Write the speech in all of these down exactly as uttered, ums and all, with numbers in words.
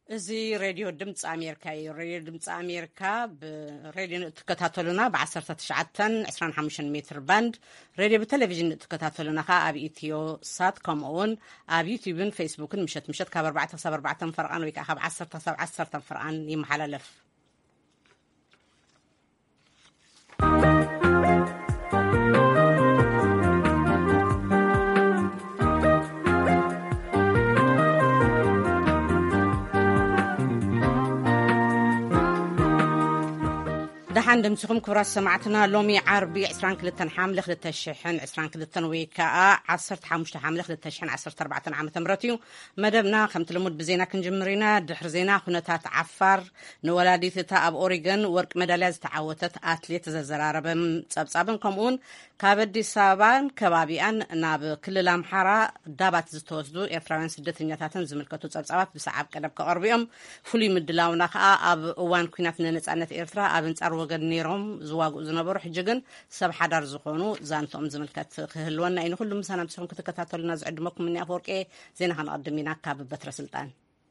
زي راديو دمت أمريكا راديو دمت أمريكا براديو تكتاتلونا بعشرة تشعتن عشرين حمشن متر باند راديو بالتلفزيون تكتاتلونا خا أبي إتيو سات كم أون أبي يوتيوبن فيسبوكن مشت مشت كبر بعت صبر بعتن فرقان ويك أخاب عشرة صبر عشرة فرقان يمحل لف دحان دمسكم كبراس سمعتنا لومي عربي عسران كلتن حامل خلت الشحن عسران كلتن ويكاء عصرت حامشت حامل خلت الشحن عصرت أربعة عام تمرتيو مدبنا خمت لمود بزينا كنجمرينا دحر زينا خنتات عفار نولادي ثتا أب أوريغن ورك مدالاز تعوتت أتليت زراربم صبصابن كمون كابدي سابان كبابيان ناب كل الأمحارة دابات زتوزدو إرفراوين سدتنياتاتن زملكتو صبصابات بسعب كدب كأربيهم فلي مدلاونا خاء أب أوان كويناتنا نتعنت إرفرا أب نتعرو نيرهم زواج زنبر حججن سب حدار زخونو زانتهم زملكت خهلونا إنه كل مسنا بسهم كتكتاتل ناس عندكم مني أفورك إيه زين هنقدمينا كاب بتر سلطان.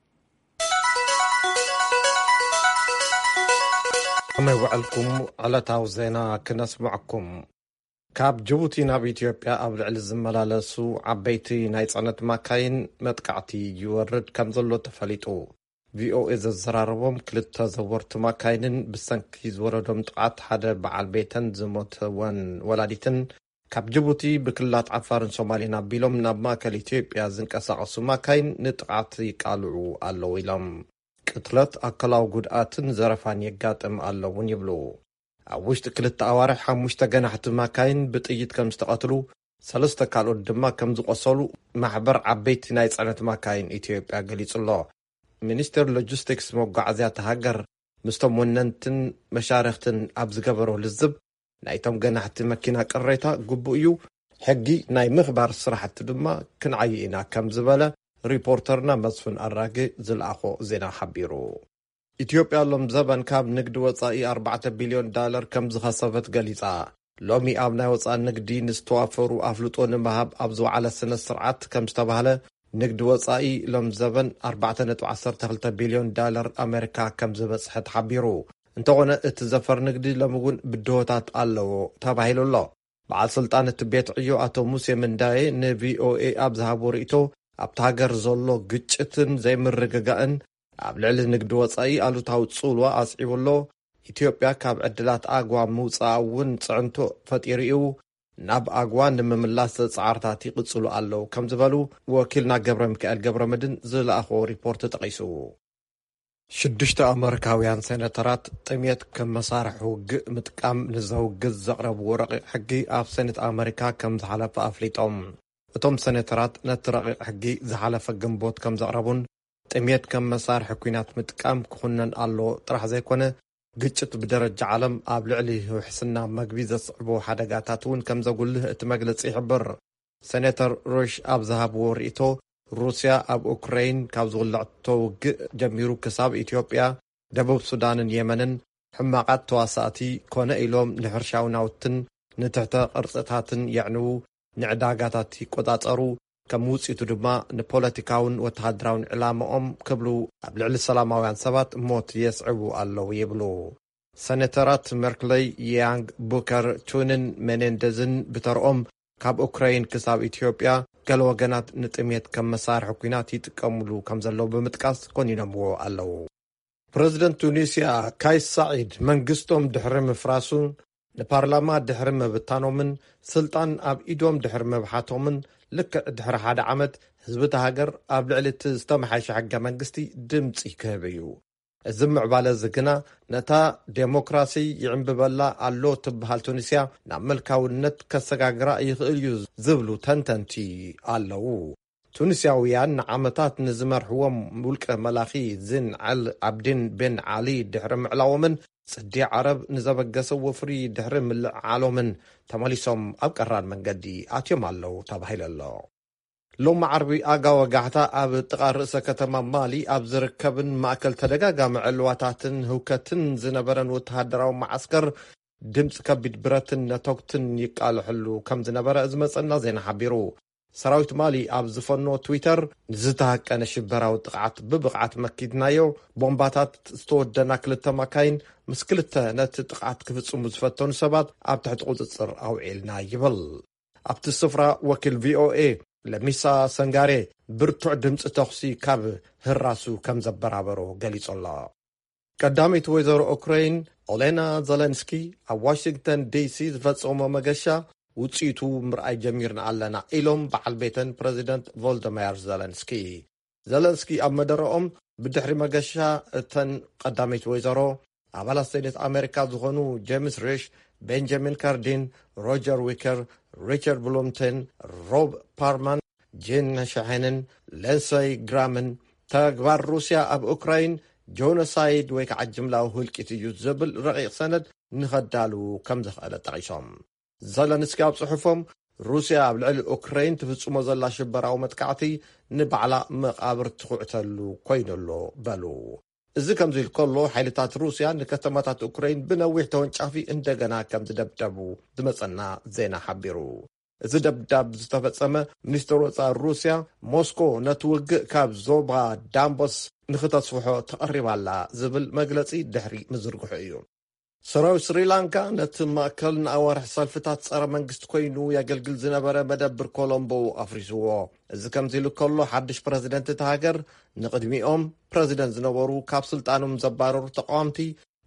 موعلكم على تاوزينا كنسمعكم كاب جبوتي ناب إثيوبيا أبلع الزملالسو عبيتي نايصنت ماكاين متقعتي يورد كمزلو تفليطو في او إذا الزراربهم كلتا زورت ماكاينن بسنكي زوردهم طقعت حدا بعال بيتن زموت وان ولاديتن كاب جبوتي بكلات عفارن سومالينا بيلوم ناب ماكال إثيوبيا زنكساقسو ماكاين نتقعت يقالعو ألو إلام قتلت أكلاو قدآتن زرفان يقاتم ألوون يبلو أوشت كلتا أوارح حموشتا جناحت ماكاين بتأيد كم استقاتلو سلستا كالو دما كم زقصلو محبر عبيتي نايصنت ماكاين إثيوبيا قليس الله ሚኒስትር ሎጂስቲክስ መጓዓዝያ ተሃገር ምስቶም ወነንትን መሻርክትን ኣብ ዝገበሮ ልዝብ ናይቶም ገናሕቲ መኪና ቅሬታ ግቡእ እዩ ሕጊ ናይ ምኽባር ስራሕቲ ድማ ክንዓይ ኢና ከም ዝበለ ሪፖርተርና መስፍን ኣራጌ ዝለኣኾ ዜና ሓቢሩ ኢትዮጵያ ሎም ዘበን ካብ ንግዲ ወፃኢ ኣርባዕተ ቢልዮን ዳላር ከም ዝኸሰበት ገሊፃ ሎሚ ኣብ ናይ ወፃኢ ንግዲ ንዝተዋፈሩ ኣፍልጦ ንምሃብ ኣብ ዝወዓለ ስነ ስርዓት ከም ዝተባህለ ንግዲ ወፃኢ ሎም ዘበን أربعة فاصلة اثنين ቢልዮን ዳላር ኣሜሪካ ከም ዝበፅሐ ተሓቢሩ እንተኾነ እቲ ዘፈር ንግዲ ለምውን ብድሆታት ኣለዎ ተባሂሉ ኣሎ በዓል ስልጣን እቲ ቤት ዕዮ ኣቶ ሙሴ ምንዳዬ ንቪኦኤ ኣብ ዝሃቦ ርእቶ ኣብቲ ሃገር ዘሎ ግጭትን ዘይምርግጋእን ኣብ ልዕሊ ንግዲ ወፃኢ ኣሉታዊ ፅልዋ ኣስዒቡሎ ኢትዮጵያ ካብ ዕድላት ኣግዋ ምውፃእ እውን ፅዕንቶ ፈጢሩ እዩ ናብ ኣግዋን ንምምላስ ጻዕርታት ይቅጽሉ ኣለው ከም ዝበሉ ወኪልና ገብረ ሚካኤል ገብረ መድን ዝለኣኾ ሪፖርት ተጠቂሱ ሽዱሽተ ኣሜሪካውያን ሴኔተራት ጥምየት ከም መሳርሒ ውግእ ምጥቃም ንዘውግዝ ዘቕረብዎ ረቂቕ ሕጊ ኣብ ሴኔት ኣሜሪካ ከም ዝሓለፈ ኣፍሊጦም እቶም ሴኔተራት ነቲ ረቂቕ ሕጊ ዝሓለፈ ግንቦት ከም ዘቕረቡን ጥምየት ከም መሳርሒ ኩናት ምጥቃም ክኹነን ኣሎ ጥራሕ ዘይኮነ ግጭት ብደረጃ ዓለም ኣብ ልዕሊ ውሕስና መግቢ ዘስዕቦ ሓደጋታት እውን ከም ዘጉልህ እቲ መግለፂ ይሕብር ሴኔተር ሮሽ ኣብ ዝሃብዎ ርእቶ ሩስያ ኣብ ኡክራይን ካብ ዝውልዕቶ ውግእ ጀሚሩ ክሳብ ኢትዮጵያ ደቡብ ሱዳንን የመንን ሕማቃት ተዋሳእቲ ኮነ ኢሎም ንሕርሻዊ ናውትን ንትሕተ ቅርፅታትን የዕንዉ ንዕዳጋታት ይቆፃፀሩ ከም ውፅኢቱ ድማ ንፖለቲካውን ወተሃደራውን ዕላምኦም ክብሉ ኣብ ልዕሊ ሰላማውያን ሰባት ሞት የስዕቡ ኣለው ይብሉ ሴኔተራት መርክለይ ያንግ ቡከር ቱንን ሜኔንደዝን ብተርኦም ካብ ኡክራይን ክሳብ ኢትዮጵያ ገለ ወገናት ንጥምየት ከም መሳርሒ ኩናት ይጥቀምሉ ከም ዘለው ብምጥቃስ ኮኒኖምዎ ኣለው ፕሬዚደንት ቱኒስያ ካይስ ሳዒድ መንግስቶም ድሕሪ ምፍራሱን ንፓርላማ ድሕሪ ምብታኖምን ስልጣን ኣብ ኢዶም ድሕሪ ምብሓቶምን ልክ ድሕሪ ሓደ ዓመት ህዝቢ ተሃገር ኣብ ልዕሊ እቲ ዝተመሓየሸ ሕገ መንግስቲ ድምፂ ክህብ እዩ እዚ ምዕባለ ዝግና ነታ ዴሞክራሲ ይዕምብበላ ኣሎ ትበሃል ቱኒስያ ናብ መልካውነት ከሰጋግራ ይኽእል እዩ ዝብሉ ተንተንቲ ኣለው ቱኒስያውያን ንዓመታት ንዝመርሕዎም ውልቀ መላኺ ዝን ዓል ዓብድን ቤን ዓሊ ድሕሪ ምዕላዎምን ጽዲ ዓረብ ንዘበገሰዎ ፍሪ ድሕሪ ምልዓሎምን ተመሊሶም ኣብ ቀራር መንገዲ ኣትዮም ኣለው ተባሂሉ ኣሎ ሎም ዓርቢ ኣጋ ወጋሕታ ኣብ ጥቓ ርእሰ ከተማ ማሊ ኣብ ዝርከብን ማእከል ተደጋጋሚ ዕልዋታትን ህውከትን ዝነበረን ወተሃደራዊ ማዓስከር ድምፂ ከቢድ ብረትን ነቶክትን ይቃልሕሉ ከም ዝነበረ ዝመፀና ዜና ሓቢሩ ሰራዊት ማሊ ኣብ ዝፈኖ ትዊተር ዝተሃቀነ ሽበራዊ ጥቃዓት ብብቕዓት መኪድናዮ ቦምባታት ዝተወደና ክልተ መካይን ምስ ክልተ ነቲ ጥቃዓት ክፍጽሙ ዝፈተኑ ሰባት ኣብ ትሕቲ ቁፅጽር ኣውዒልና ይብል። ኣብቲ ስፍራ ወኪል ቪኦኤ ለሚሳ ሰንጋሬ ብርቱዕ ድምፂ ተኽሲ ካብ ህራሱ ከም ዘበራበሮ ገሊጾላ። ቀዳሚት ወይዘሮ ኡክራይን ኦሌና ዘለንስኪ ኣብ ዋሽንግተን ዲሲ ዝፈጸሞ መገሻ ውጽኢቱ ምርኣይ ጀሚርና ኣለና ኢሎም በዓል ቤተን ፕሬዚደንት ቮልደሚር ዘለንስኪ ዘለንስኪ ኣብ መደረኦም ብድሕሪ መገሻ እተን ቀዳሚት ወይዘሮ ኣባላት ሴኔት ኣሜሪካ ዝኾኑ ጄምስ ሪሽ፣ ቤንጃሚን ካርዲን፣ ሮጀር ዊከር፣ ሪቻርድ ብሉምተን፣ ሮብ ፓርማን፣ ጄን ሻሄንን፣ ሌንሰይ ግራምን ተግባር ሩስያ ኣብ ኡክራይን ጆኖሳይድ ወይ ከዓ ጅምላዊ ህልቂት እዩ ዝብል ረቂቕ ሰነድ ንኸዳሉ ከም ዝኽእለ ጠቒሶም ዘለንስኪ ኣብ ጽሑፎም ሩስያ ኣብ ልዕሊ ኡክራይን ትፍጽሞ ዘላ ሽበራዊ መጥቃዕቲ ንባዕላ መቓብር ትኹዕተሉ ኮይኑሎ በሉ። እዚ ከምዚ ኢሉ ከሎ ሓይልታት ሩስያ ንከተማታት ኡክራይን ብነዊሕ ተወንጫፊ እንደገና ከም ዝደብደቡ ዝመጸና ዜና ሓቢሩ። እዚ ደብዳብ ዝተፈጸመ ሚኒስትር ወጻኢ ሩስያ ሞስኮ ነቲ ውግእ ካብ ዞባ ዳንቦስ ንኽተስፍሖ ተቐሪባላ ዝብል መግለጺ ድሕሪ ምዝርግሑ እዩ። ሰራዊት ስሪላንካ ነቲ ማእከልን ኣዋርሒ ሰልፍታት ጸረ መንግስቲ ኮይኑ የገልግል ዝነበረ መደብር ኮሎምቦ ኣፍሪስዎ። እዚ ከምዚ ኢሉ ከሎ ሓድሽ ፕረዚደንት እቲ ሃገር ንቕድሚኦም ፕረዚደንት ዝነበሩ ካብ ስልጣኖም ዘባረሩ ተቃዋምቲ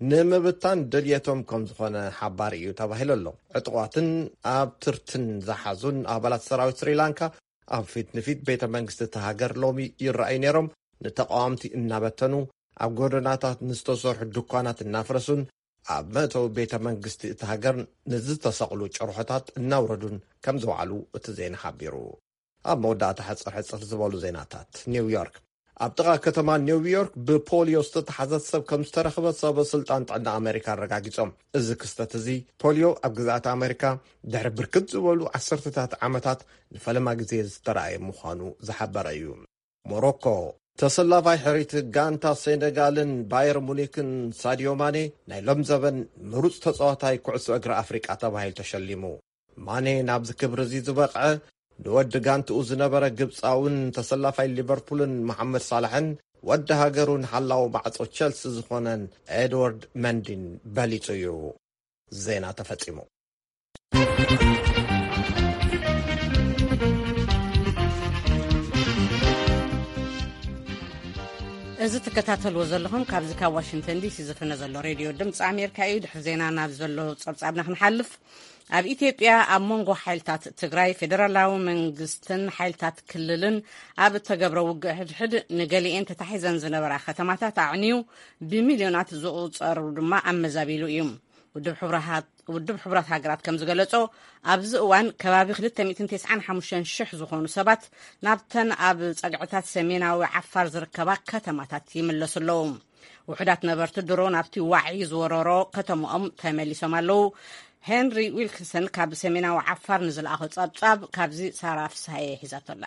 ንምብታን ድልየቶም ከም ዝኾነ ሓባሪ እዩ ተባሂሉ ኣሎ። ዕጡቋትን ኣብ ትርትን ዝሓዙን ኣባላት ሰራዊት ስሪላንካ ኣብ ፊት ንፊት ቤተ መንግስቲ እቲ ሃገር ሎሚ ይረኣዩ ነይሮም። ንተቃዋምቲ እናበተኑ ኣብ ጎደናታት ንዝተሰርሑ ድኳናት እናፍረሱን ኣብ መእተዊ ቤተ መንግስቲ እቲ ሃገር ንዝተሰቕሉ ጭርሖታት እናውረዱን ከም ዝውዕሉ እቲ ዜና ሓቢሩ። ኣብ መወዳእታ ሕፅር ሕፅር ዝበሉ ዜናታት ኒውዮርክ ኣብ ጥቓ ከተማ ኒውዮርክ ብፖሊዮ ዝተተሓዘት ሰብ ከም ዝተረኽበ ሰበስልጣን ጥዕና ኣሜሪካ ኣረጋጊጾም። እዚ ክስተት እዚ ፖሊዮ ኣብ ግዛኣት ኣሜሪካ ድሕሪ ብርክት ዝበሉ ዓሰርተታት ዓመታት ንፈለማ ግዜ ዝተረኣየ ምዃኑ ዝሓበረ እዩ። ሞሮኮ ተሰላፋይ ሕሪት ጋንታ ሴኔጋልን ባየር ሙኒክን ሳዲዮ ማኔ ናይ ሎም ዘበን ምሩፅ ተፃዋታይ ኩዕሶ እግሪ ኣፍሪቃ ተባሂሉ ተሸሊሙ። ማኔ ናብዚ ክብሪ እዚ ዝበቕዐ ንወዲ ጋንትኡ ዝነበረ ግብፃውን ተሰላፋይ ሊቨርፑልን መሐመድ ሳላሕን ወዲ ሃገሩን ሓላዊ ማዕጾ ቸልሲ ዝኾነን ኤድዋርድ መንዲን በሊጹ እዩ። ዜና ተፈጺሙ። እዚ ትከታተልዎ ዘለኹም ካብዚ ካብ ዋሽንግተን ዲሲ ዝፍነ ዘሎ ሬድዮ ድምፂ ኣሜሪካ እዩ። ድሕሪ ዜና ናብ ዘሎ ጸብጻብና ክንሓልፍ ኣብ ኢትዮጵያ ኣብ መንጎ ሓይልታት ትግራይ ፌደራላዊ መንግስትን ሓይልታት ክልልን ኣብ እተገብረ ውግእ ሕድሕድ ንገሊአን ተታሒዘን ዝነበራ ከተማታት ኣዕንዩ ብሚልዮናት ዝቑፀሩ ድማ ኣመዛቢሉ እዩ። ውድብ ሕቡራት ሃገራት ከም ዝገለጾ ኣብዚ እዋን ከባቢ ክልተ ሚእትን ትስዓን ሓሙሽተን ሽሕ ዝኾኑ ሰባት ናብተን ኣብ ጸግዕታት ሰሜናዊ ዓፋር ዝርከባ ከተማታት ይምለሱ ኣለዉ። ውሕዳት ነበርቲ ድሮ ናብቲ ዋዕይ ዝወረሮ ከተማኦም ተመሊሶም ኣለዉ። ሄንሪ ዊልክንሰን ካብ ሰሜናዊ ዓፋር ንዝለኣኸ ጸብጻብ ካብዚ ሳራ ፍስሓየ ሒዛቶላ።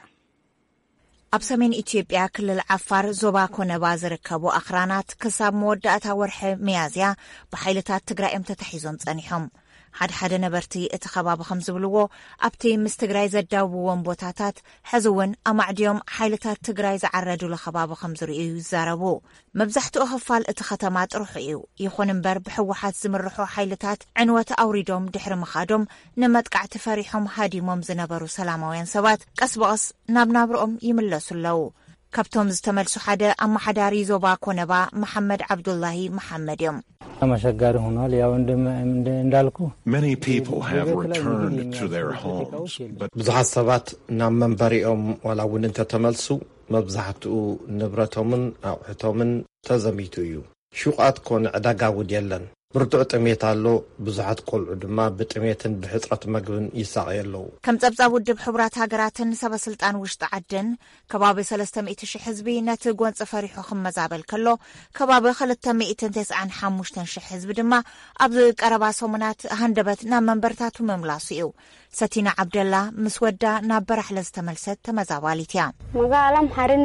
ኣብ ሰሜን ኢትዮጵያ ክልል ዓፋር ዞባ ኮነባ ዝርከቡ ኣኽራናት ክሳብ መወዳእታ ወርሒ መያዝያ ብሓይልታት ትግራይ እዮም ተታሒዞም ጸኒሖም። ሓደ ሓደ ነበርቲ እቲ ከባቢ ከም ዝብልዎ ኣብቲ ምስ ትግራይ ዘዳውብዎም ቦታታት ሕዚ እውን ኣማዕድዮም ሓይልታት ትግራይ ዝዓረዱሉ ከባቢ ከም ዝርእዩ ይዛረቡ። መብዛሕትኡ ክፋል እቲ ከተማ ጥሩሑ እዩ። ይኹን እምበር ብሕወሓት ዝምርሑ ሓይልታት ዕንወት ኣውሪዶም ድሕሪ ምኻዶም ንመጥቃዕቲ ፈሪሖም ሃዲሞም ዝነበሩ ሰላማውያን ሰባት ቀስ በቐስ ናብ ናብርኦም ይምለሱ ኣለዉ። ካብቶም ዝተመልሱ ሓደ ኣመሓዳሪ ዞባ ኮነባ መሐመድ ዓብዱላሂ መሐመድ እዮም። አማሻጋሪ ሆኗል። ያው እንዳልኩ Many people have returned to their homes, but ብዙሓት ሰባት ናብ መንበሪኦም ዋላ እውን እንተተመልሱ መብዛሕትኡ ንብረቶምን ኣቑሑቶምን ተዘሚቱ እዩ። ሹቃት ኮነ ዕዳጋ ውድ የለን። ብርቱዕ ጥሜት ኣሎ። ብዙሓት ቆልዑ ድማ ብጥሜትን ብሕፅረት መግብን ይሳቀየለው። ከም ጸብጻብ ውድብ ሕቡራት ሃገራትን ሰበስልጣን ውሽጢ ዓድን ከባቢ ሰለስተ ሚእቲ ሽሕ ህዝቢ ነቲ ጎንፂ ፈሪሑ ክመዛበል ከሎ ከባቢ ክልተ ሚእትን ትስዓን ሓሙሽተን ሽሕ ህዝቢ ድማ ኣብዚ ቀረባ ሰሙናት ሃንደበት ናብ መንበርታቱ ምምላሱ እዩ። ሰቲና ዓብደላ ምስ ወዳ ናብ በራሕለ ዝተመልሰት ተመዛባሊት እያ።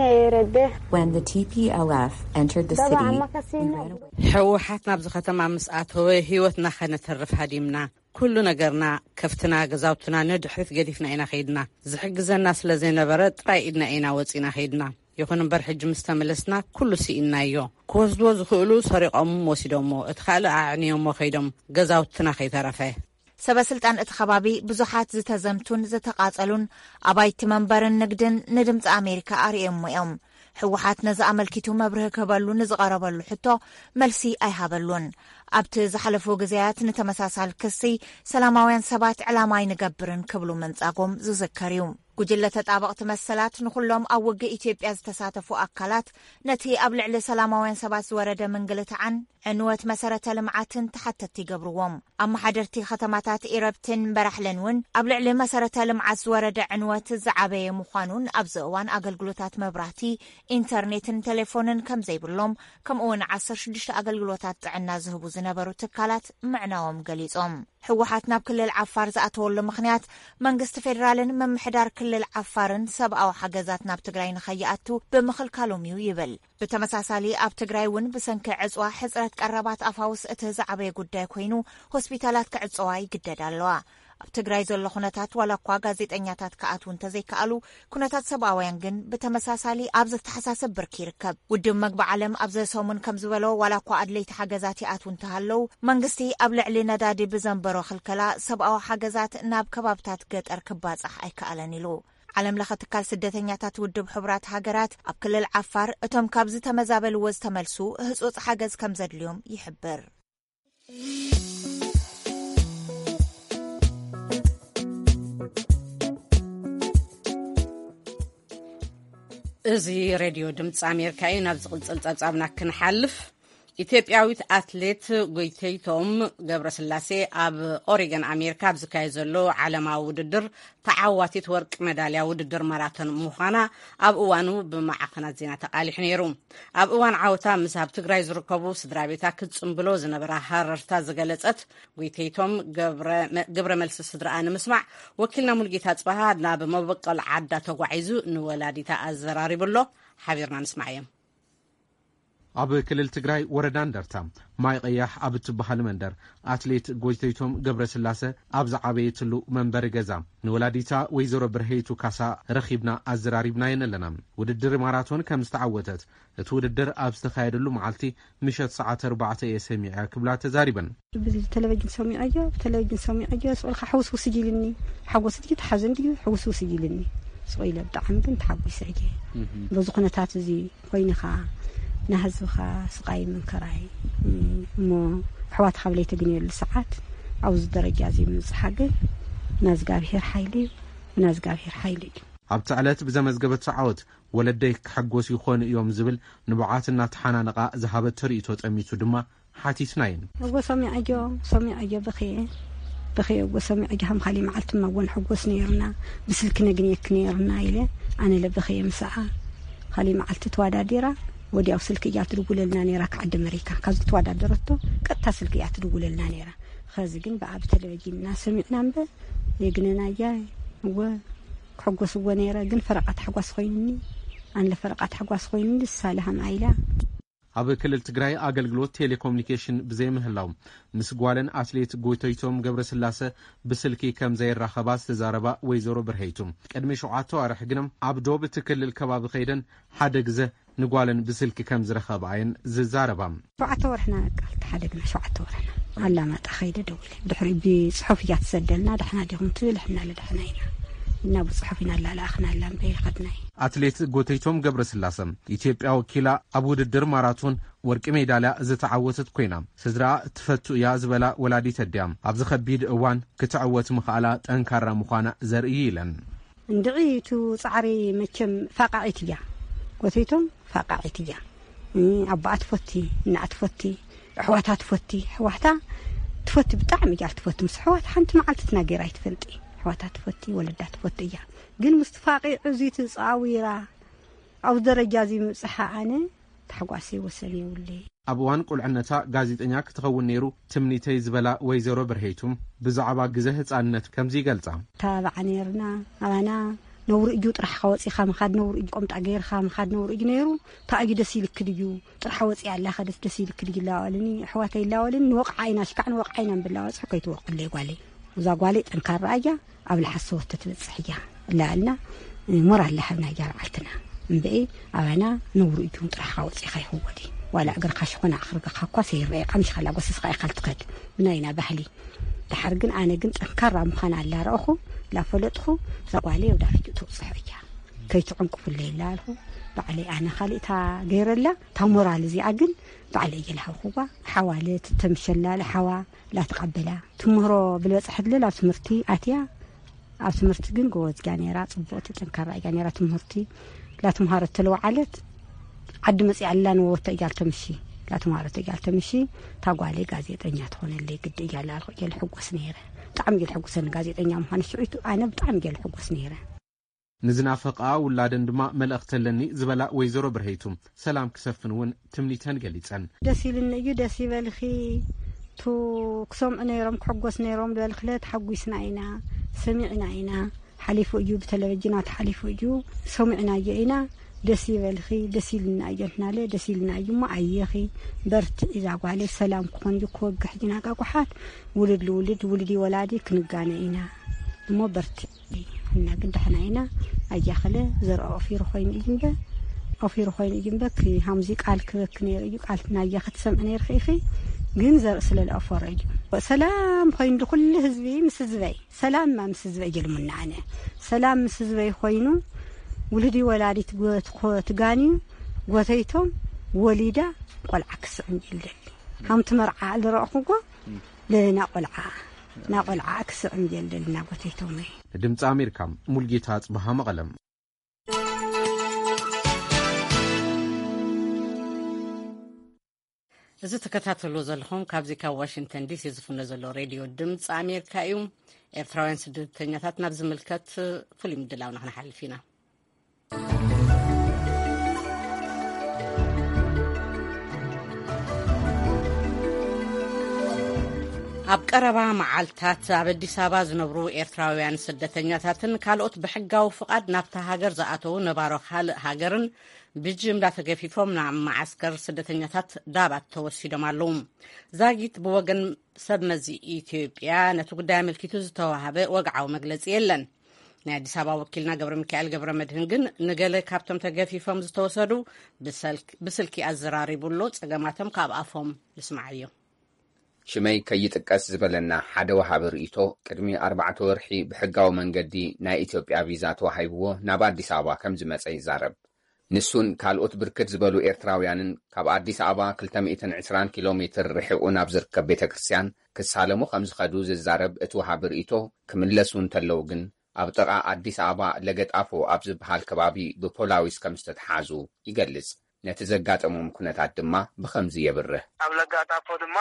When the T P L F entered the city, ሕወሓት ናብዚ ከተማ ምስ ዝተኣተወ ህይወትና ኸነተርፍ ሃዲምና ኩሉ ነገርና ከፍትና ገዛውትና ነድሕሪት ገዲፍና ኢና ኸይድና ዝሕግዘና ስለ ዘይነበረ ጥራይ ኢድና ኢና ወፂና ኸይድና ይኹን እምበር ሕጂ ምስ ተመለስና ኩሉ ሲኢናዮ ክወስድዎ ዝኽእሉ ሰሪቖም ወሲዶሞ እቲ ካልእ ኣዕንዮሞ ኸይዶም ገዛውትና ኸይተረፈ ሰበስልጣን እቲ ከባቢ ብዙሓት ዝተዘምቱን ዝተቃጸሉን ኣባይቲ መንበርን ንግድን ንድምፂ ኣሜሪካ ኣርዮም እዮም ሕወሓት ነዚ ኣመልኪቱ መብርህ ክህበሉ ንዝቐረበሉ ሕቶ መልሲ ኣይሃበሉን ኣብቲ ዝሓለፉ ግዜያት ንተመሳሳሊ ክሲ ሰላማውያን ሰባት ዕላማ ይንገብርን ክብሉ መንጻጎም ዝዝከር እዩ ጉጅለ ተጣበቕቲ መሰላት ንኹሎም ኣብ ውግእ ኢትዮጵያ ዝተሳተፉ ኣካላት ነቲ ኣብ ልዕሊ ሰላማውያን ሰባት ዝወረደ ምንግልታዕን ዕንወት መሰረተ ልምዓትን ተሓተቲ ይገብርዎም ኣመሓደርቲ ከተማታት ኢረብትን በራሕለን እውን ኣብ ልዕሊ መሰረተ ልምዓት ዝወረደ ዕንወት ዝዓበየ ምዃኑን ኣብዚ እዋን ኣገልግሎታት መብራህቲ ኢንተርኔትን ቴሌፎንን ከም ዘይብሎም ከምኡውን ዓሰርተ ሽዱሽተ ኣገልግሎታት ጥዕና ዝህቡ ዝነበሩ ትካላት ምዕናዎም ገሊጾም ሕወሓት ናብ ክልል ዓፋር ዝኣተወሉ ምኽንያት መንግስቲ ፌደራልን መምሕዳር ክልል ዓፋርን ሰብኣዊ ሓገዛት ናብ ትግራይ ንኸይኣቱ ብምኽልካሎም እዩ ይብል ብተመሳሳሊ ኣብ ትግራይ እውን ብሰንኪ ዕፅዋ ሕፅረት ቀረባት ኣፋውስ እቲ ዝዓበየ ጉዳይ ኮይኑ ሆስፒታላት ክዕፅዋ ይግደድ ኣለዋ ኣብ ትግራይ ዘሎ ኩነታት ዋላ እኳ ጋዜጠኛታት ከኣትው እንተዘይከኣሉ ኩነታት ሰብኣውያን ግን ብተመሳሳሊ ኣብ ዝተሓሳስብ ብርኪ ይርከብ ውድብ መግቢ ዓለም ኣብ ዘሰሙን ከም ዝበሎ ዋላ እኳ ኣድለይቲ ሓገዛት ይኣትው እንተሃለው መንግስቲ ኣብ ልዕሊ ነዳዲ ብዘንበሮ ክልከላ ሰብኣዊ ሓገዛት ናብ ከባብታት ገጠር ክባፅሕ ኣይከኣለን ኢሉ ዓለም ለኸ ትካል ስደተኛታት ውድብ ሕቡራት ሃገራት ኣብ ክልል ዓፋር እቶም ካብ ዝተመዛበልዎ ዝተመልሱ ህፁፅ ሓገዝ ከም ዘድልዮም ይሕብር እዚ ሬድዮ ድምፂ ኣሜሪካ እዩ ናብ ዝቕፅል ጸብጻብና ክንሓልፍ ኢትዮጵያዊት ኣትሌት ጎይተይቶም ገብረስላሴ ኣብ ኦሬገን ኣሜሪካ ኣብ ዝካየድ ዘሎ ዓለማዊ ውድድር ተዓዋቲት ወርቂ መዳልያ ውድድር ማራቶን ምዃና ኣብ እዋኑ ብማዕኸናት ዜና ተቃሊሑ ነይሩ ኣብ እዋን ዓወታ ምስ ኣብ ትግራይ ዝርከቡ ስድራ ቤታ ክትጽምብሎ ዝነበራ ሃረርታ ዝገለጸት ጎይተይቶም ገብረ መልሲ ስድራኣ ንምስማዕ ወኪልና ሙልጌታ ጽባሃ ናብ መበቀል ዓዳ ተጓዒዙ ንወላዲታ ኣዘራሪብሎ ሓቢርና ንስማዕ እዮም ኣብ ክልል ትግራይ ወረዳ እንደርታ ማይ ቀያሕ ኣብ እትበሃል መንደር ኣትሌት ጎይተይቶም ገብረስላሴ ኣብ ዝዓበየትሉ መንበሪ ገዛ ንወላዲታ ወይዘሮ ብርሄቱ ካሳ ረኺብና ኣዘራሪብናየን ኣለና ውድድር ማራቶን ከም ዝተዓወተት እቲ ውድድር ኣብ ዝተኻየደሉ መዓልቲ ምሸት ሰዓት ኣርባዕተ የሰሚዐ ክብላ ተዛሪበን ብቴሌቪዥን ሰሚዐዮ ብቴሌቪዥን ሰሚዐዮ ስልካ ሓውስ ውስጂልኒ ሓወስ ድዩ ተሓዘን ድዩ ሓውስ ውስጂልኒ ስቆይለ ብጣዕሚ ግን ተሓዊሰ እየ በዚ ኩነታት እዚ ኮይንኻ نهزوخ سقاي من كراي مو حوات خبلي تجنيل الساعات عاوز درجة زي من صحاجة ناس جابير حيلي وناس جابير حيلي عبت علات بزمزجبت سعود ولديك حجوس يخون يوم زبل نبعاتنا تحنا نقا ذهبت تريتوت أميتو دما حاتي سنين هو سمع أجو سمع أجو بخير بخير وسمع أجو هم خلي معلت ما ون حجوس نيرنا بسلكنا جنيك نيرنا إلى أنا اللي بخير مساعة خلي معلت تواديرة ودي أوصلك يا تقول لنا نيرك عند أمريكا كذا توادى درته كنت أوصلك يا تقول لنا نيرة خازقين بعد تلفزيون ناس سمعنا به يجننا جاي هو حقوس ونيرة جن فرقت حقوس خويني أنا لفرقت حقوس خويني السالها معيلة ኣብ ክልል ትግራይ ኣገልግሎት ቴሌኮሙኒኬሽን ብዘይምህላው ምስ ጓለን ኣትሌት ጎይተይቶም ገብረስላሴ ብስልኪ ከም ዘይራኸባ ዝተዛረባ ወይዘሮ ብርሄቱም ቅድሚ ሸውዓተ ወርሕ ግንም ኣብ ዶብ ትክልል ከባቢ ኸይደን ሓደ ግዜ ንጓለን ብስልኪ ከም ዝረኸባየን ዝዛረባ ሸውዓተ ወርሕና ቃል ተሓደግና ሸውዓተ ወርሕና ኣላማጣ ኸይደ ደውለ ድሕሪ ብጽሑፍ እያ ትሰደልና ድሕና ዲኹም ትብል ሕና ለድሕና ኢና እና ብጽሑፍና ላላኽና ላም በይኸድናይ ኣትሌት ጎይተይቶም ገብረስላሴ ኢትዮጵያ ወኪላ ኣብ ውድድር ማራቶን ወርቂ ሜዳልያ ዝተዓወተት ኮይና ስድራ ትፈቱ ያ ዝበላ ወላዲት ኣድያም ኣብ ዝኸቢድ እዋን ክትዕወት ምኽኣላ ጠንካራ ምዃና ዘርኢ ኢለን እንድዒቱ ጻዕሪ መቸም ፋቃዒት እያ ጎይተይቶም ፋቃዒት እያ ኣባኣ ትፈቲ እናኣ ትፈቲ ኣሕዋታ ትፈቲ ኣሕዋታ ትፈቲ ብጣዕሚ እያ ትፈቲ ምስ ኣሕዋት ሓንቲ መዓልቲ ትናገራ ኣይትፈልጢ أحواتها تفتي ولدها تفتي قل مستفاقي عزيت صاويرة أو درجة زي مصحة أنا تحقاسي وسلي ولي أبوان قل عنتا غازيتنيا كتخون نيرو تمنيتي زبلا ويزرو برهيتم بزعبا غزهت عنت كم زي قلتا تابع نيرنا أنا نور إجو طرح خواتي خام خاد نور إجو قمت أجير خام خاد نور إجو نيرو تأجي دسيل كديو طرح خواتي على خد دسيل كديو لا ولني حواتي لا ولن وقعينا شكعن وقعينا بالله حكيت وقع لي قالي وذا قالي أنكر رأيه قبل حسوه تتبصحية لا لنا مرة اللي حبنا جارعتنا بقي أنا نور إجو طرح خواتي خي هو دي ولا أجر خشقنا أخرج خاقة سير قمش خلا بس سقي خلت قد بنينا بحلي تحرقن أنا قمت أنكر مخان على رأخو لا فلتخو زقالي ودارجو توصحية كي تعمق في الليل له بعلي أنا خليتها غير الله تمر زي أجل بعلي لها خوبة حوالت تمشلا لحوا لا تقبلها تمره بالوصح حد لا تمرتي أتيا أو تمرتي جن جوز جانيرات صبوتي تنكر جانيرات تمرتي لا تمهرت تلو علت عد مسي علان وتجال تمشي لا تمهرت تجال تمشي تقالي قازيتنيا تكون اللي قد يجال الرجال حق سنيره طعم جل حق سن قازيتنيا مهان شعيتو أنا بطعم جل حق سنيره نزنافقا ولادن دما ملأختلني زبلا ويزرو برهيتم سلام كسفنون تمنيتن قليتن دسيل نيو دسي بالخي تو كسم نيرم حقوس نيرم بالخلات حقوسنا عينا سمعنا عينا حليفو يجو بتلفزيونات حليفو يجو سمعنا جينا دسي بالخي دسيلنا اجتنا له دسيلنا يما ايخي برت اذا قال سلام كون يكو غحجنا قاقحات ولد لولد ولدي ولادي كنغانينا مو برت إحنا قد حناينا أجاخله زرع في رخين إجنبه أو في رخين إجنبه كي همزيك قال كنير يجو قال ناجي خد سمعني رخيخي جنزر سل الأفرج سلام خين كل هزبي مسزبي سلام ما مسزبي جل من عنا سلام مسزبي خينو ولدي ولادي تقو تقاني قوتيتهم وليدا والعكس عندي هم تمرع لرأخوكو لنا قلعة ناقل عكس عمجل لنا قتيتومي دمت أمريكا ملقيتات بها مغلم إذا تكتاتلو زلهم كابزيكا واشنطن دي سي زفن زلو راديو دمت أمريكا يوم إرتراوين سدتنياتات نبز ملكات فلي مدلاو نحن حل فينا ኣብ ቀረባ መዓልታት ኣብ ኣዲስ ኣበባ ዝነብሩ ኤርትራውያን ስደተኛታትን ካልኦት ብሕጋዊ ፍቃድ ናብታ ሃገር ዝኣተዉ ነባሮ ካልእ ሃገርን ብጅምላ ተገፊፎም ናብ ማዓስከር ስደተኛታት ዳባት ተወሲዶም ኣለዉ ዛጊት ብወገን ሰብ መዚ ኢትዮጵያ ነቲ ጉዳይ ኣመልኪቱ ዝተዋሃበ ወግዓዊ መግለፂ የለን ናይ ኣዲስ ኣበባ ወኪልና ገብረ ሚካኤል ገብረ መድህን ግን ንገለ ካብቶም ተገፊፎም ዝተወሰዱ ብስልኪ ኣዘራሪቡሎ ፀገማቶም ካብ ኣፎም ልስማዕ እዩ ሽመይ ከይጥቀስ ዝበለና ሓደ ወሃቢ ርእይቶ ቅድሚ ኣርባዕተ ወርሒ ብሕጋዊ መንገዲ ናይ ኢትዮጵያ ቪዛ ተዋሂብዎ ናብ ኣዲስ ኣበባ ከም ዝመፀ ይዛረብ ንሱን ካልኦት ብርክት ዝበሉ ኤርትራውያንን ካብ ኣዲስ ኣበባ ክልተ ሚእትን ዕስራን ኪሎ ሜትር ርሒቑ ናብ ዝርከብ ቤተ ክርስቲያን ክሳለሙ ከም ዝኸዱ ዝዛረብ እቲ ወሃቢ ርእይቶ ክምለሱ እንተለዉ ግን ኣብ ጥቓ ኣዲስ ኣበባ ለገጣፎ ኣብ ዝበሃል ከባቢ ብፖላዊስ ከም ዝተተሓዙ ይገልጽ ነቲ ዘጋጠሞም ኩነታት ድማ ብኸምዚ የብርህ ኣብ ለጋጣፎ ድማ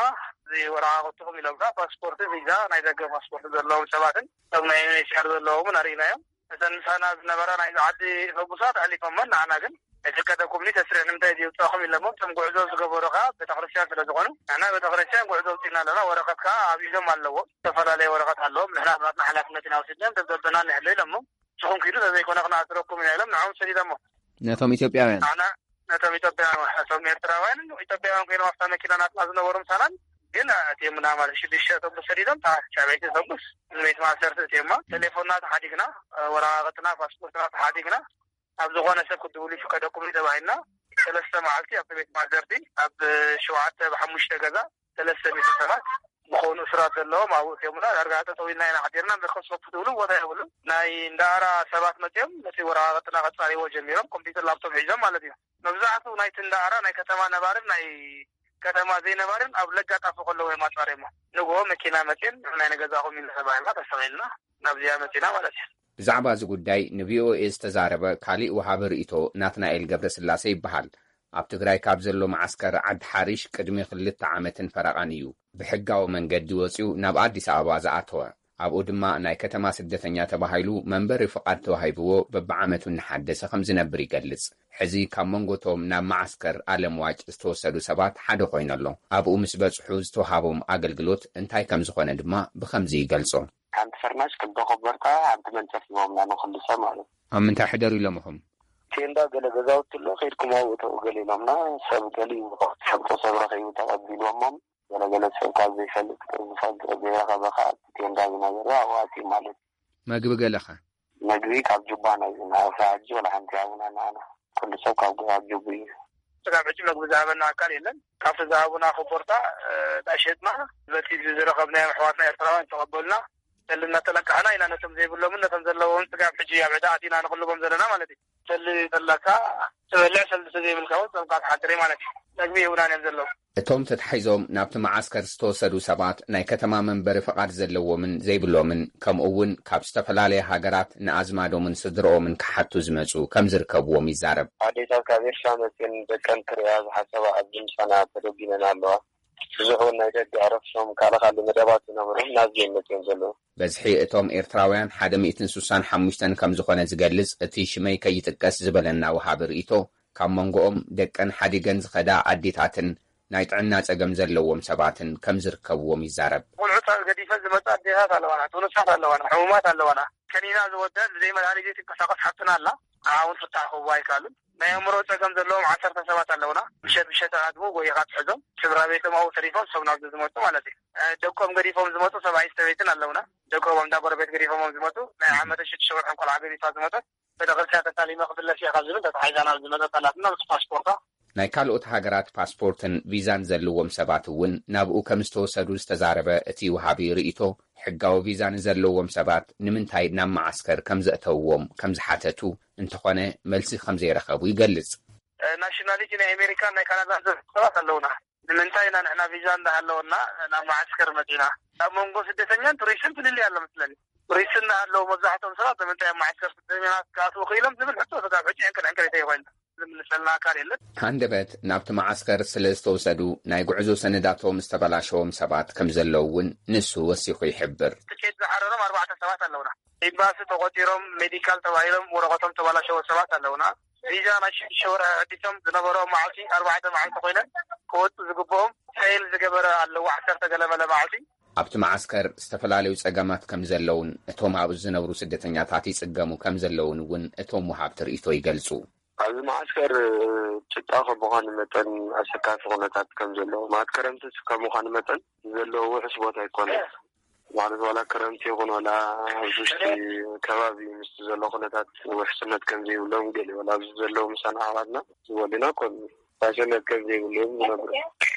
ወራቅቱም ኢሎም ፓስፖርት ቪዛ ናይ ደገ ፓስፖርት ዘለዎም ሰባትን ኣብ ናይ ዩኤንኤችሲአር ዘለዎም ኣሪናዮም እተን ምሳና ዝነበራ ናይ ዓዲ ፈጉሳት ኣሊፎመን ንዓና ግን እትከተ ኮሚኒቲ ስረ ንምንታይ ይውጣኹም ኢሎም ቶም ጉዕዞ ዝገበሩ ከዓ ቤተክርስትያን ስለ ዝኾኑ ንዓና ቤተክርስትያን ጉዕዞ ውፅኢና ኣለና ወረቀት ከዓ ኣብዞም ኣለዎ ዝተፈላለየ ወረቀት ኣለዎም ንሕና ናትና ሓላፍነት ኢና ወሲድና ደብደብና ንሕሎ ኢሎም ንስኹም ክኢሉ ዘይኮነ ክነኣስረኩም ኢና ኢሎም ንዓም ሰዲዶሞ ነቶም ኢትዮጵያውያን ንዓና ነቶም ኢትዮጵያውያን ነቶም ኤርትራውያን ኢትዮጵያውያን ኮይኖም ኣብታ መኪና ናትና ዝነበሩ ምሳናን ግን እቴምና ማለት ሽድሽተ ኣውቶቡስ ሰዲዶም ታቻቤት ኣውቶቡስ ቤት ማሰርት እቴማ ቴሌፎንና ተሓዲግና ወረቃቅትና ፓስፖርትና ተሓዲግና ኣብ ዝኾነ ሰብ ክትውልሹ ከደቁም ተባሂልና ሰለስተ መዓልቲ ኣብ ቤት ማሰርቲ ኣብ ሸውዓተ ብሓሙሽተ ገዛ ሰለስተ ቤተሰባት ዝኾኑ እስራት ዘለዎም ኣብኡ እቴምና ዳርጋ ጠጠዊልና ኢና ሓዲርና ንከስፎ ክትብሉ ቦታ የብሉ ናይ እንዳኣራ ሰባት መፅኦም ነቲ ወረቃቅትና ከፃሪዎ ጀሚሮም ኮምፒተር ላፕቶፕ ሒዞም ማለት እዩ መብዛሕትኡ ናይቲ እንዳኣራ ናይ ከተማ ነባርን ናይ ከተማ ዘይነበርን ኣብ ለጋጣፎ ከለዉ የማፃሪሞ ንጎ መኪና መፅን ናይ ነገዛኹም ኢልተባሂልና ተሰቂልና ናብዚያ መፂና ማለት እዩ ብዛዕባ እዚ ጉዳይ ንቪኦኤ ዝተዛረበ ካሊእ ወሃቢ ርእይቶ ናትናኤል ገብረስላሴ ይበሃል ኣብ ትግራይ ካብ ዘሎ ማዓስከር ዓዲ ሓሪሽ ቅድሚ ክልተ ዓመትን ፈረቓን እዩ ብሕጋዊ መንገዲ ወፂኡ ናብ ኣዲስ ኣበባ ዝኣተወ ኣብኡ ድማ ናይ ከተማ ስደተኛ ተባሂሉ መንበሪ ፍቃድ ተዋሂብዎ በብዓመቱ እናሓደሰ ከም ዝነብር ይገልጽ ሕዚ ካብ መንጎቶም ናብ ማዓስከር ኣለምዋጭ ዝተወሰዱ ሰባት ሓደ ኮይነሎ ኣብኡ ምስ በፅሑ ዝተዋሃቦም ኣገልግሎት እንታይ ከም ዝኾነ ድማ ብኸምዚ ይገልጾ حنت فرناش كنت خبرتها عند منصف مامنا نخلص سمعنا أم تحضر لهم تيندا قال جزاوت له خيركم أو تقولي لنا سب قالي حتى صبر خير تقبلوا مام ولا قال سب قال يخليك تفضل بيها بقى تيندا من هذا واتي مالك ما قبل قالها ما قبل كابجبانا إذا فاجي ولا حنت عونا أنا كل سب كابجبي تقابل لك بزعبنا كاريلا كاف زعبنا خبرتا داشتنا التي رقبنا حواتنا يتراوين تقبلنا اللي نتلقانا إلى نتم زي بقول لهم نتم زلوا تقع في جياب عداتنا نقول لهم زلنا مالتي اللي تلقى تبلع سل زي بالكوت تلقى حاضرين مالتي نجمي ولا ننزلوا እቶም ተተሓይዞም ናብቲ ማዓስከር ዝተወሰዱ ሰባት ናይ ከተማ መንበሪ ፍቃድ ዘለዎምን ዘይብሎምን ከምኡውን ካብ ዝተፈላለየ ሃገራት ንኣዝማዶምን ስድሮኦምን ክሓቱ ዝመፁ ከም ዝርከብዎም ይዛረብ ኣዴታት ካብ ኤርትራ መፅን ደቀን ክሪያ ዝሓሰባ ኣብ ጅምሳና ተደጊነን ኣለዋ ብዙሑን ናይ ደቂ ዓረፍሶም ካልኻሊ መደባት ዝነበሩም ናብዚ መፅን ዘለዉ በዝሒ እቶም ኤርትራውያን ሓደ ሚእትን ስሳን ሓሙሽተን ከም ዝኾነ ዝገልጽ እቲ ሽመይ ከይጥቀስ ዝበለና ወሃቢ ርእቶ ካብ መንጎኦም ደቀን ሓዲገን ዝኸዳ ኣዴታትን ናይ ጥዕና ፀገም ዘለዎም ሰባትን ከም ዝርከብዎም ይዛረብ ቁልዑት ገዲፈ ዝመጣ ኣዴታት ኣለዋና ቱንሳት ኣለዋና ሕሙማት ኣለዋና ከኒና ዝወደድ ብዘይ መድሃኒት ትንቀሳቀስ ሓፍትና ኣላ ኣሁን ፍታሕኽዋ ኣይካሉ ናይ ኣእምሮ ፀገም ዘለዎም ዓሰርተ ሰባት ኣለውና ብሸት ብሸት ኣድሞ ጎይኻ ትሕዞም ስድራ ቤቶም ኣብኡ ተሪፎም ሰብ ናብዚ ዝመፁ ማለት እዩ ደቆም ገዲፎም ዝመፁ ሰብኣይ ሰበይትን ኣለውና ደቆም እንዳ ጎረቤት ገዲፎም ዝመፁ ናይ ዓመተ ሽዱሽተ ወርሒ ቆልዓ ገዲፋ ዝመፀት ቤተክርስትያን ተሳሊመ ክፍለስ ኢኻ ዝብል ተታሒዛና ዝመፀት ኣላትና ፓስፖርታ ናይ ካልኦት ሃገራት ፓስፖርትን ቪዛን ዘለዎም ሰባት እውን ናብኡ ከም ዝተወሰዱ ዝተዛረበ እቲ ወሃቢ ርእቶ ሕጋዊ ቪዛን ዘለዎም ሰባት ንምንታይ ናብ ማዓስከር ከም ዘእተውዎም ከም ዝሓተቱ እንተኾነ መልሲ ከም ዘይረኸቡ ይገልጽ ናሽናሊቲ ናይ ኣሜሪካን ናይ ካናዳ ሰባት ኣለውና ንምንታይ ኢና ንሕና ቪዛ እንዳሃለወና ናብ ማዓስከር መፂና ኣብ መንጎ ስደተኛን ቱሪስትን ፍልል ኣሎ መስለኒ ቱሪስትን ኣለዉ መብዛሕትኦም ሰባት ንምንታይ ኣብ ማዓስከር ስደተኛታት ክኣትዉ ክኢሎም ዝብል ሕቶ ተጋብ ሕጂ ዕንቅን ዕንቅን ይተይኮይና ሃንደበት ናብቲ ማዓስከር ስለ ዝተወሰዱ ናይ ጉዕዞ ሰነዳቶም ዝተበላሸዎም ሰባት ከም ዘለዉ እውን ንሱ ወሲኹ ይሕብር ትኬት ዝሓረሮም ኣርባዕተ ሰባት ኣለውና ኤምባሲ ተቆጢሮም ሜዲካል ተባሂሎም ወረቐቶም ተበላሸዎ ሰባት ኣለውና ቪዛ ናይ ሽዱሽተ ወርሒ ዕዲቶም ዝነበሮም መዓልቲ ኣርባዕተ መዓልቲ ኮይነን ክወፁ ዝግብኦም ፌል ዝገበረ ኣለዎ ዓሰርተ ገለመለ መዓልቲ ኣብቲ ማዓስከር ዝተፈላለዩ ፀገማት ከም ዘለውን እቶም ኣብኡ ዝነብሩ ስደተኛታት ይፅገሙ ከም ዘለውን እውን እቶም ወሃብቲ ርእቶ ይገልጹ ኣብዚ ማዓስከር ጭጣኸ ብዃነ መጠን ኣሰካፊ ኩነታት ከም ዘለዎ ማለት ክረምቲ ከም ምዃኑ መጠን ዘለዎ ውሕስ ቦታ ኣይኮነን ማለት ዋላ ክረምቲ ይኹን ዋላ ኣብዚ ውሽጢ ከባቢ ምስቲ ዘሎ ኩነታት ውሕስነት ከም ዘይብሎም ገለ ዋላ ኣብዚ ዘለዎ ምሳና ኣባልና ዝወሊና ኮን ፋሽነት ከም ዘይብሎም ዝነብሩ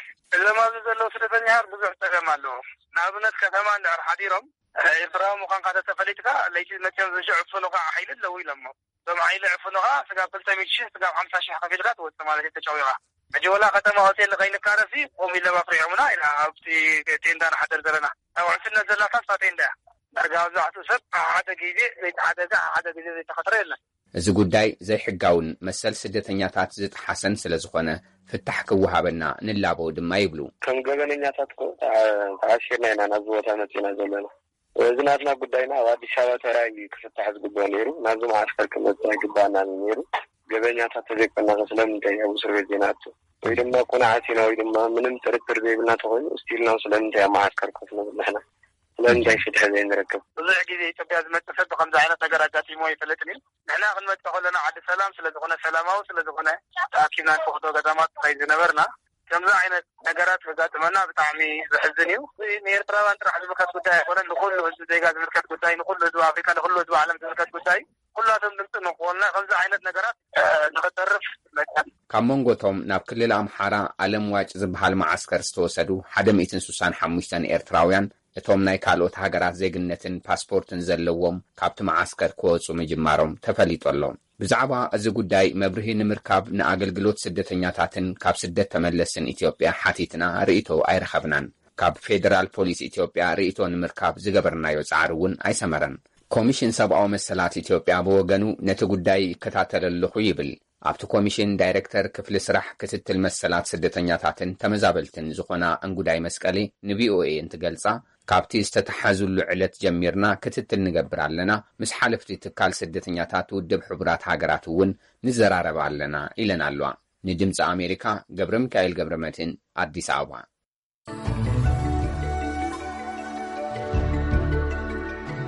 እዞም ኣብዚ ዘለዉ ስደተኛታት ብዙሕ ፀገም ኣለዎ ንኣብነት ከተማ እንድሕር ሓዲሮም ኤርትራዊ ምዃንካ ተተፈሊጥካ ለይቲ መፅኦም ዝሽዕፍኑኻ ሓይሊ ኣለዉ ኢሎሞ ዞም ሓይሊ ዕፍኑኻ ስጋብ ክልተ ሚእቲ ሽሕ ስጋብ ሓምሳ ሽሕ ከፊልካ ትወፅእ ማለት እዩ ተጫዊኻ ሕጂ ወላ ከተማ ሆቴል ከይንካረሲ ቆም ኢሎም ኣፍሪዖምና ኢና ኣብቲ ቴንዳ ንሓደር ዘለና ኣብ ዕንስነት ዘላታ ስታ ቴንዳ ዳርጋ መብዛሕትኡ ሰብ ሓደ ግዜ ዘይተሓደገ ሓደ ግዜ ዘይተኸትረ የለን እዚ ጉዳይ ዘይሕጋውን መሰል ስደተኛታት ዝጥሓሰን ስለ ዝኾነ ፍታሕ ክወሃበና ንላቦ ድማ ይብሉ ከም ገበነኛታት ኮ ተዓሺርና ኢና ናብዚ ቦታ መፂና ዘለና እዚ ናትና ጉዳይና ኣብ ኣዲስ ኣበባ ተራይ ክፍታሕ ዝግባእ ነይሩ ናብዚ ማዓስከር ክመፅእ ይግባአና ነይሩ ገበኛታት ተዘይቀና ስለምንታይ ኣብ እስር ቤት ዜናቱ ወይ ድማ ቁንዓትና ወይ ድማ ምንም ጥርጥር ዘይብልና ተኮይኑ እስቲልና ስለምንታይ ኣብ ማዓስከር ኮፍ ንብል ንሕና ስለምንታይ ፍትሒ ዘይንረክብ ብዙሕ ግዜ ኢትዮጵያ ዝመፅእ ሰብ ብከምዚ ዓይነት ነገር ኣጋጢሞ ይፍለጥን እዩ ንሕና ክንመፅእ ከለና ዓዲ ሰላም ስለዝኾነ ሰላማዊ ስለዝኾነ ተኣኪብና ንፈክዶ ገዳማት ከይድ ዝነበርና ከምዚ ዓይነት ነገራት ከጋጥመና ብጣዕሚ ዝሕዝን እዩ ንኤርትራውያን ጥራሕ ዝምልከት ጉዳይ ኣይኮነን ንኩሉ ህዝቢ ዜጋ ዝምልከት ጉዳይ ንኩሉ ህዝቢ ኣፍሪካ ንኩሉ ህዝቢ ዓለም ዝምልከት ጉዳይ ኩላቶም ድምፂ ንክኾንና ከምዚ ዓይነት ነገራት ንክተርፍ መጠን ካብ መንጎቶም ናብ ክልል ኣምሓራ ዓለም ዋጭ ዝበሃል ማዓስከር ዝተወሰዱ ሓደ ሚእትን ስሳን ሓሙሽተን ኤርትራውያን እቶም ናይ ካልኦት ሃገራት ዜግነትን ፓስፖርትን ዘለዎም ካብቲ ማዓስከር ክወፁ ምጅማሮም ተፈሊጦሎም ብዛዕባ እዚ ጉዳይ መብርሂ ንምርካብ ንኣገልግሎት ስደተኛታትን ካብ ስደት ተመለስን ኢትዮጵያ ሓቲትና ርእቶ ኣይረኸብናን ካብ ፌደራል ፖሊስ ኢትዮጵያ ርእቶ ንምርካብ ዝገበርናዮ ጻዕሪ እውን ኣይሰመረን ኮሚሽን ሰብኣዊ መሰላት ኢትዮጵያ ብወገኑ ነቲ ጉዳይ ይከታተለለኹ ይብል ኣብቲ ኮሚሽን ዳይሬክተር ክፍሊ ስራሕ ክትትል መሰላት ስደተኛታትን ተመዛበልትን ዝኾና እንጉዳይ መስቀሊ ንቪኦኤ እንትገልጻ ካብቲ ዝተተሓዙሉ ዕለት ጀሚርና ክትትል ንገብር ኣለና ምስ ሓለፍቲ ትካል ስደተኛታት ውድብ ሕቡራት ሃገራት እውን ንዘራረብ ኣለና ኢለን ኣለዋ ንድምፂ ኣሜሪካ ገብረ ሚካኤል ገብረ መድህን ኣዲስ ኣበባ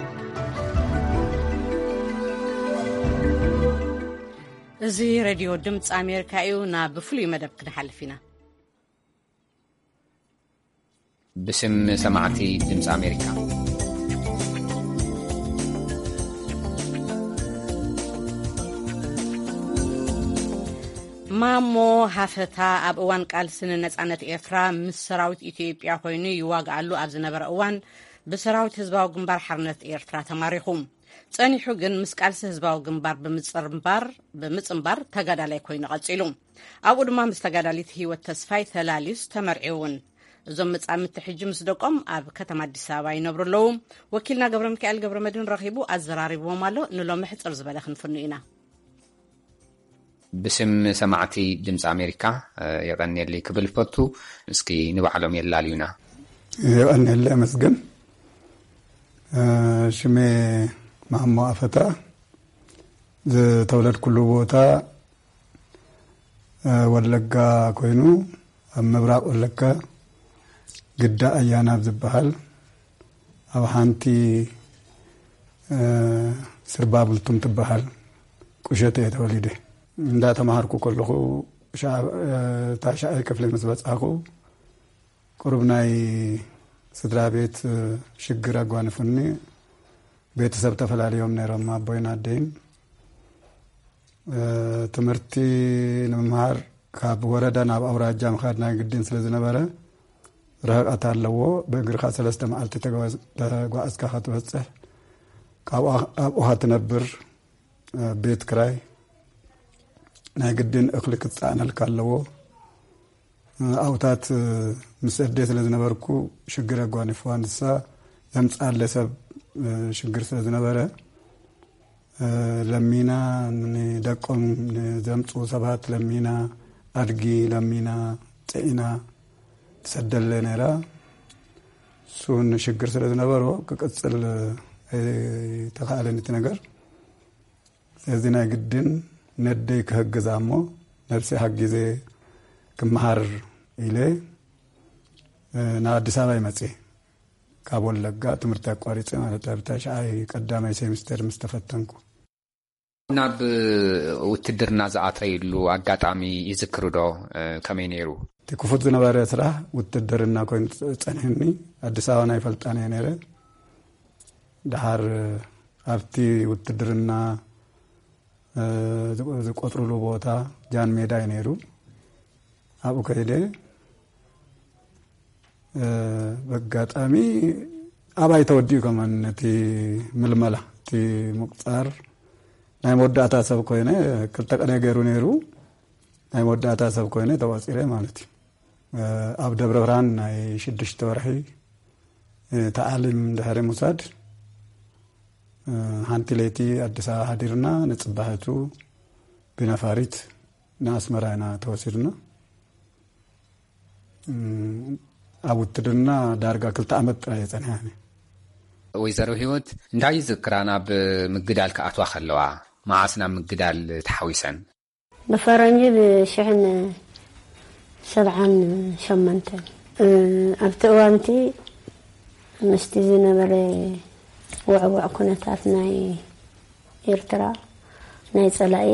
እዚ ሬድዮ ድምፂ ኣሜሪካ እዩ ና ብፍሉይ መደብ ክንሓልፍ ኢና باسم سماعتي دمس أمريكا مامو هافتا أب أوان قال سنة نتعنت إيرترا مس سراوت إثيوبيا خوينو يواقعلو أب زنبر أوان بسراوت هزباو قنبار حرنت إيرترا تماريخوم ጸኒሑ ግን ምስ ቃልሲ ህዝባዊ ግንባር ብምጽርምባር ብምጽምባር ተጋዳላይ ኮይኑ ቀጽሉ ኣብኡ ድማ ምስ ተጋዳሊት ህይወት ተስፋይ ተላሊስ ተመርዒውን እዞም መጻምት ሕጂ ምስ ደቆም ኣብ ከተማ አዲስ አበባ ይነብሩ ኣለዉ ወኪልና ገብረ ሚካኤል ገብረ መድህን ረኺቡ ኣዘራሪቦም ኣሎ ንሎም ሕጽር ዝበለ ክንፍኑ ኢና باسم سماعتي دمس أمريكا يغني لي كبل فتو اسكي نبعلهم يلاليونا يغني لي مسجن شمي مامو أفتا تولد كل بوتا ولقا كوينو مبراق ولقا قد أيانا بزبهال أو حانتي سرباب التمتبهال كوشتي توليدي دا تمهاركو كله شعب تاشا كفل مسبت أخو قربناي سدرا بيت شجر أقوان فني بيت سبت فلالي يوم نيرم ما بوينا الدين تمرتي نمهار كاب وردا ناب أوراج جام خادنا قدين سلزنا برا رهق أتعلو بقر خاصة لستم على تتجاوز تجاوز كخات وسه كاب أوهات نبر بيت كراي ناقدين أخلق الثانى الكالو أوتات مسدس لازم نبركو شجرة قواني فوانسا يمسأل لسب شجر لازم نبره لمينا ندقم زمتو سبات لمينا أرجي لمينا تينا تسدل لنا سون شجر لازم نبره كقصل تخيل نتنجر لازم ناقدين نديك حق زامو نفسي حق زي كمهار إليه نا أديس أبا يمسي كابول لقا تمرتا قواريتي مالتا بتاشعي قدامي سيمستر مستفتنكو ناب وتدرنا زعاتري اللو أقاتامي يذكرو دو كمينيرو تكفوت زنباري أسرح وتدرنا كوين تسانيني أديس أبا نايفلتاني نيري دهار أفتي وتدرنا زقوطرو لو بوتا جان ميدا ينيرو أبو كيلي بقاتامي أباي توديو كمان تي ململة تي مقصار ناي موداتا سب كوينه كلتك أنا غيرو نيرو ناي موداتا سب كوينه تواسيره مالتي أب دبر برهان ناي شدش تورحي تعلم دهري مساد هانتليتي أدسا هاديرنا نتصبحتو بنفاريت ناس مراينا تواسيرنا أبوتدنا دارجا كل تأمت رأيتنا يعني. ويزارو هيوت ندعي ذكرنا بمقدال كأتوا خلوا ما عسنا مقدال تحويسن. بفرنجي بشحن سبعان شمنتن. أبتوانتي مستزنا بري وعوع كنا تعرفناي إيرترا ناي صلاي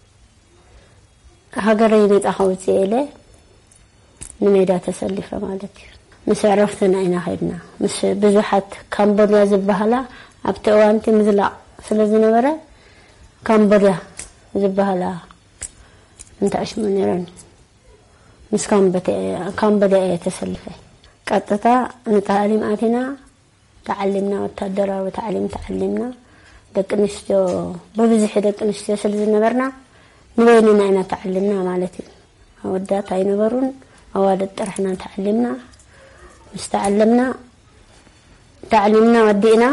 هاجريني تحويسي إليه نميدا تسلفة مالتي مس عرفتنا إنا خيدنا مس بزحت كامبوريا زبهلا أبتوانتي مزلع سلزنا برا كامبوريا زبهلا انت أش منيرن مس كامبتي كامبوريا تسلفة قطتا نتعلم آتنا تعلمنا وتدرا وتعلم تعلمنا دك نستو ببزح دك نستو سلزنا برنا نويننا إنا تعلمنا مالتي ودات عين برون أوالد طرحنا تعلمنا مستعلمنا تعلمنا ودينا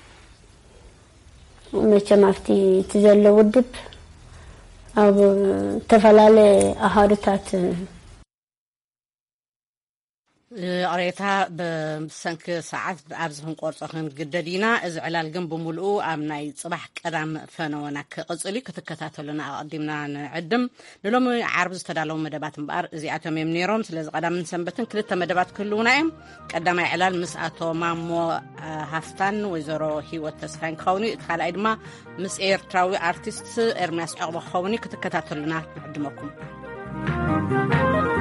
ومشى مافتي تزلوا ودب أو تفلالي أهارتات قريتها بسنك ساعات بأبزهم قرصهم جددينا إذا على الجنب ملؤو أمناي صباح كلام فنونا كقصلي كتكتاتلنا قدمنا نعدم نلوم عرب استدلوا مدبات مبار زياتهم يمنيرهم سلز قدام من سنبتن كلتا مدبات كلنا إم قدام إعلان مسأتو مامو هفتان وزرو هي والتسفين خوني خال أيدما مس إير تراوي أرتيست إرماس أغلى خوني كتكتاتلنا نعدمكم